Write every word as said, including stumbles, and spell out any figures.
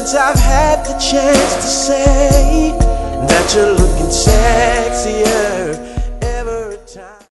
since I've had the chance to say that you're looking sexier